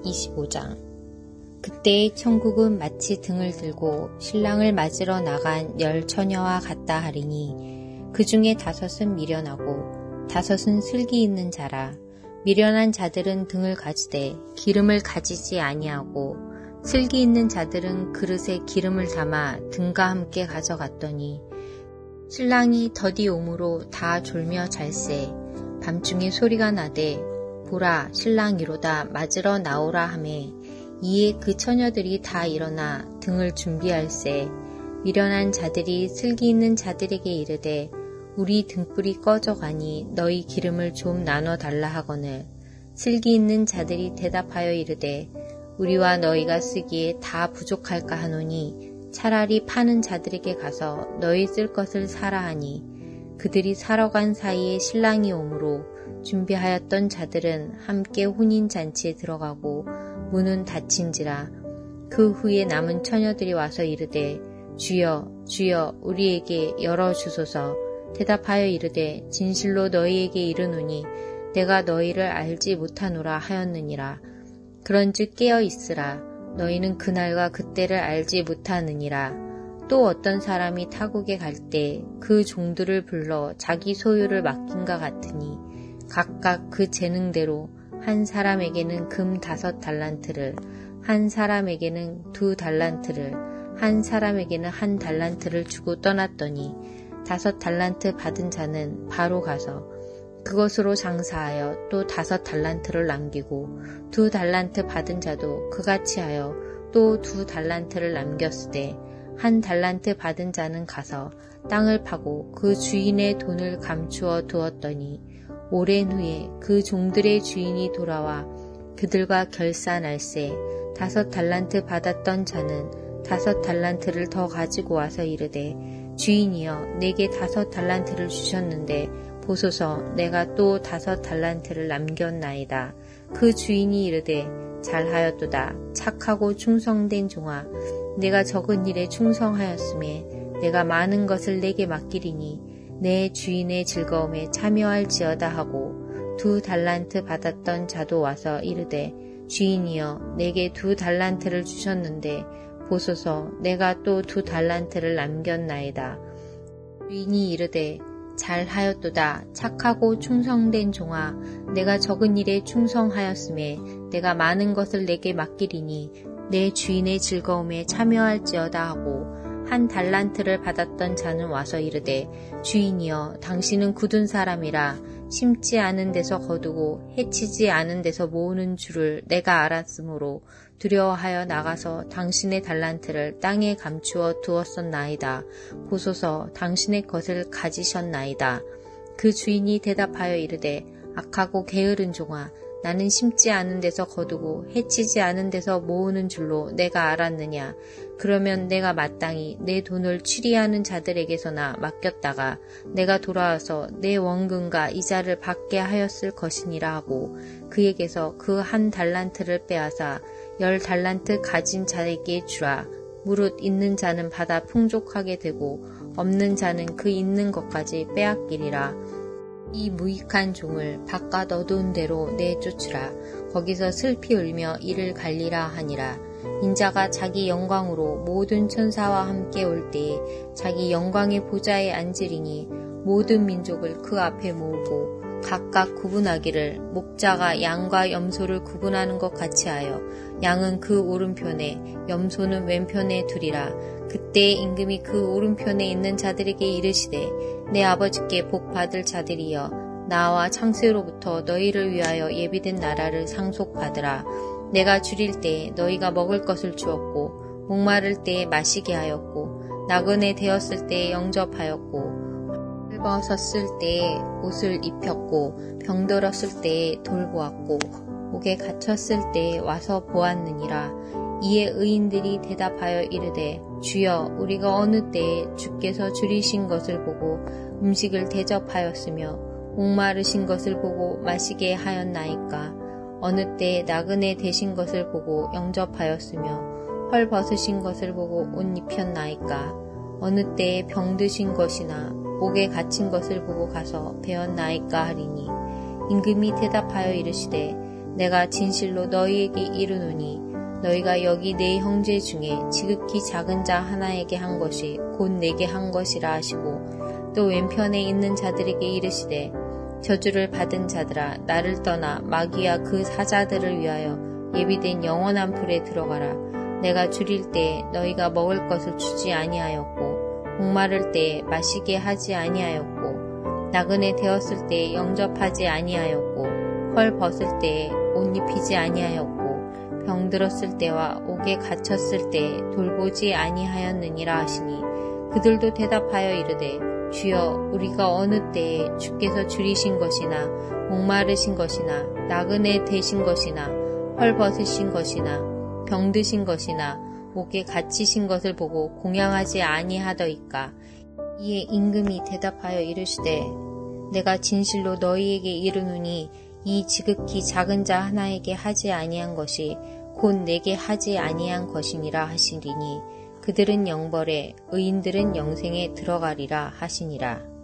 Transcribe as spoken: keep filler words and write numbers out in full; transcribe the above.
이십오 장. 그때의 천국은 마치 등을 들고 신랑을 맞으러 나간 열 처녀와 같다 하리니 그 중에 다섯은 미련하고 다섯은 슬기 있는 자라. 미련한 자들은 등을 가지되 기름을 가지지 아니하고 슬기 있는 자들은 그릇에 기름을 담아 등과 함께 가져갔더니 신랑이 더디 오므로 다 졸며 잘세. 밤중에 소리가 나되 보라 신랑이로다 맞으러 나오라 하매 이에 그 처녀들이 다 일어나 등을 준비할세. 미련한 자들이 슬기 있는 자들에게 이르되 우리 등불이 꺼져가니 너희 기름을 좀 나눠 달라 하거늘 슬기 있는 자들이 대답하여 이르되 우리와 너희가 쓰기에 다 부족할까 하노니 차라리 파는 자들에게 가서 너희 쓸 것을 사라 하니 그들이 사러 간 사이에 신랑이 오므로 준비하였던 자들은 함께 혼인잔치에 들어가고 문은 닫힌지라. 그 후에 남은 처녀들이 와서 이르되 주여 주여 우리에게 열어주소서. 대답하여 이르되 진실로 너희에게 이르노니 내가 너희를 알지 못하노라 하였느니라. 그런즉 깨어 있으라. 너희는 그날과 그때를 알지 못하느니라. 또 어떤 사람이 타국에 갈 때 그 종들을 불러 자기 소유를 맡긴과 같으니 각각 그 재능대로 한 사람에게는 금 다섯 달란트를, 한 사람에게는 두 달란트를, 한 사람에게는 한 달란트를 주고 떠났더니 다섯 달란트 받은 자는 바로 가서 그것으로 장사하여 또 다섯 달란트를 남기고 두 달란트 받은 자도 그같이 하여 또 두 달란트를 남겼으되 한 달란트 받은 자는 가서 땅을 파고 그 주인의 돈을 감추어 두었더니 오랜 후에 그 종들의 주인이 돌아와 그들과 결산할세. 다섯 달란트 받았던 자는 다섯 달란트를 더 가지고 와서 이르되 주인이여 내게 다섯 달란트를 주셨는데 보소서 내가 또 다섯 달란트를 남겼나이다. 그 주인이 이르되 잘하였도다. 착하고 충성된 종아 내가 적은 일에 충성하였음에 내가 많은 것을 내게 맡기리니 내 주인의 즐거움에 참여할지어다 하고 두 달란트 받았던 자도 와서 이르되 주인이여 내게 두 달란트를 주셨는데 보소서 내가 또 두 달란트를 남겼나이다. 주인이 이르되 잘하였도다. 착하고 충성된 종아 내가 적은 일에 충성하였음에 내가 많은 것을 내게 맡기리니 내 주인의 즐거움에 참여할지어다 하고 한 달란트를 받았던 자는 와서 이르되 주인이여 당신은 굳은 사람이라 심지 않은 데서 거두고 해치지 않은 데서 모으는 줄을 내가 알았으므로 두려워하여 나가서 당신의 달란트를 땅에 감추어 두었었나이다. 보소서 당신의 것을 가지셨나이다. 그 주인이 대답하여 이르되 악하고 게으른 종아 나는 심지 않은 데서 거두고 해치지 않은 데서 모으는 줄로 내가 알았느냐. 그러면 내가 마땅히 내 돈을 취리하는 자들에게서나 맡겼다가 내가 돌아와서 내 원금과 이자를 받게 하였을 것이니라 하고 그에게서 그 한 달란트를 빼앗아 열 달란트 가진 자에게 주라. 무릇 있는 자는 받아 풍족하게 되고 없는 자는 그 있는 것까지 빼앗기리라. 이 무익한 종을 바깥 어두운 데로 내쫓으라. 거기서 슬피 울며 이를 갈리라 하니라. 인자가 자기 영광으로 모든 천사와 함께 올 때에 자기 영광의 보좌에 앉으리니 모든 민족을 그 앞에 모으고 각각 구분하기를 목자가 양과 염소를 구분하는 것 같이 하여 양은 그 오른편에 염소는 왼편에 두리라. 그때 임금이 그 오른편에 있는 자들에게 이르시되 내 아버지께 복받을 자들이여 나와 창세로부터 너희를 위하여 예비된 나라를 상속받으라. 내가 줄일 때에 너희가 먹을 것을 주었고 목마를 때에 마시게 하였고 나그네 되었을 때에 영접하였고 헐벗었을 때에 옷을 입혔고 병들었을 때에 돌보았고 옥에 갇혔을 때에 와서 보았느니라. 이에 의인들이 대답하여 이르되 주여 우리가 어느 때에 주께서 줄이신 것을 보고 음식을 대접하였으며 목마르신 것을 보고 마시게 하였나이까. 어느 때에 나그네 되신 것을 보고 영접하였으며 헐벗으신 것을 보고 옷 입혔나이까. 어느 때에 병드신 것이나 옥에 갇힌 것을 보고 가서 배웠나이까 하리니 임금이 대답하여 이르시되 내가 진실로 너희에게 이르노니 너희가 여기 네 형제 중에 지극히 작은 자 하나에게 한 것이 곧 내게 한 것이라 하시고 또 왼편에 있는 자들에게 이르시되 저주를 받은 자들아 나를 떠나 마귀와 그 사자들을 위하여 예비된 영원한 불에 들어가라. 내가 줄일 때에 너희가 먹을 것을 주지 아니하였고 목마를 때에 마시게 하지 아니하였고 나그네 되었을 때에 영접하지 아니하였고 헐 벗을 때에 옷 입히지 아니하였고 병들었을 때와 옥에 갇혔을 때에 돌보지 아니하였느니라 하시니 그들도 대답하여 이르되 주여 우리가 어느 때에 주께서 줄이신 것이나 목마르신 것이나 나그네 되신 것이나 헐 벗으신 것이나 병드신 것이나 옥에 갇히신 것을 보고 공양하지 아니하더이까. 이에 임금이 대답하여 이르시되 내가 진실로 너희에게 이르노니 이 지극히 작은 자 하나에게 하지 아니한 것이 곧 내게 하지 아니한 것이니라 하시리니 그들은 영벌에 의인들은 영생에 들어가리라 하시니라.